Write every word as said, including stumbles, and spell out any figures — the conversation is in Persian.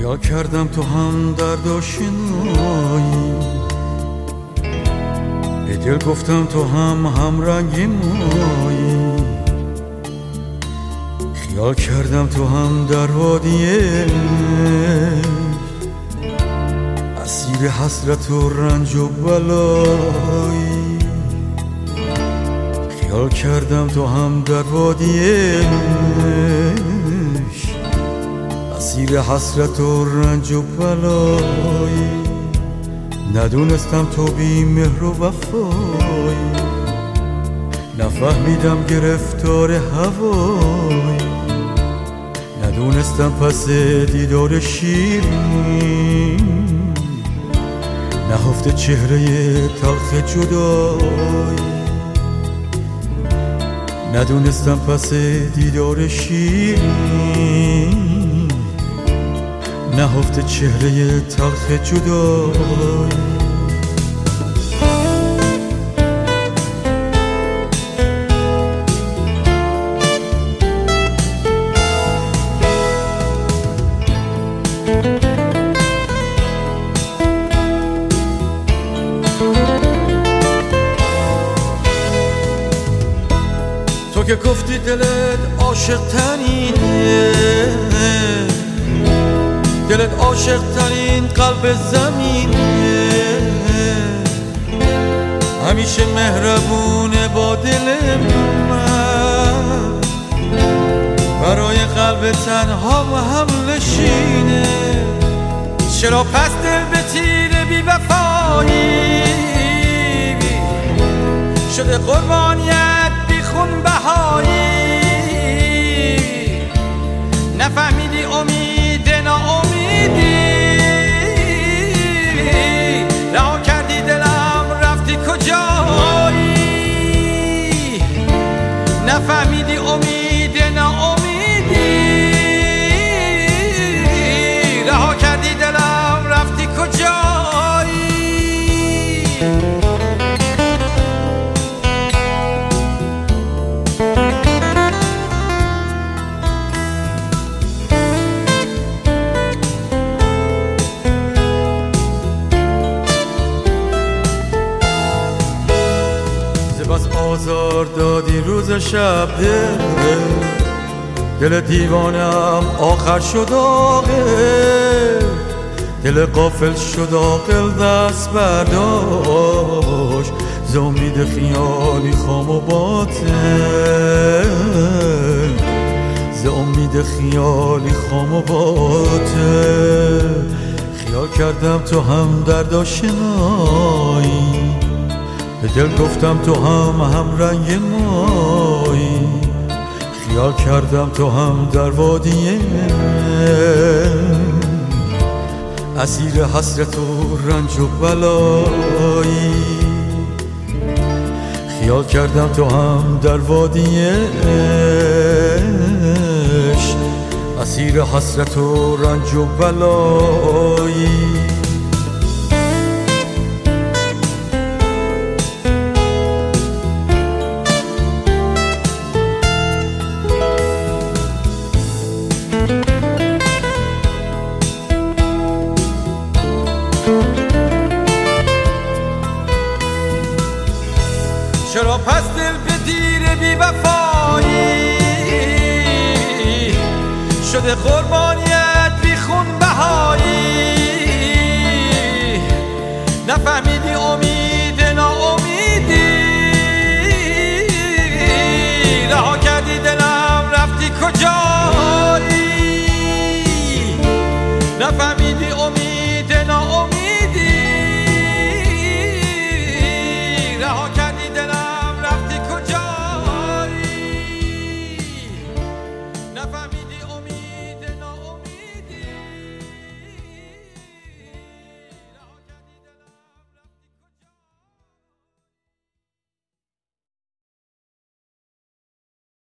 خیال کردم تو هم درد آشنایی، به دل گفتم تو هم هم رنگی مایی. خیال کردم تو هم در وادیه اسیر حسرت و رنج و بلایی. خیال کردم تو هم در وادیه اسیر حسرت و رنج و بلایی. ندونستم تو بی مهر و وفایی، نفهمیدم گرفتار هوایی. ندونستم پس دیدار شیرین نهفته چهره تلخ جدایی. ندونستم پس دیدار شیرین نهفته چهره تلخ جدایی. تو که گفتی دلت عاشق ترینه، دلت عاشق ترین قلب زمینه، همیشه مهربونه با دل من، برای قلب تنها و هم نشینه. چرا پس دل به تیر بی وفایی شده قربانیت بی خون بهایی؟ نفهمیدی امید ناامیدی، رها کردی دلم رفتی کجایی؟ نفهمیدی امید ناامیدی، رها کردی دلم رفتی کجایی؟ بس آزار دادی روز شب دل، دل دیوانم آخر شد عاقل، دل غافل شد عاقل دست برداشت ز امید خیالی خام و باطل، ز امید خیالی خام و باطل. خیال کردم تو هم درد آشنایی، به دل گفتم تو هم هم رنگ مایی. خیال کردم تو هم در وادیه اسیر حسرت و رنج و بلایی. خیال کردم تو هم در وادیه اسیر حسرت و رنج و بلایی. چرا پس دل به دیر بی وفایی شده قربانیت بی خون بهایی؟ نفهمیدی امید ناامیدی، رها کردی دلم رفتی کجایی؟ نفهمیدی امید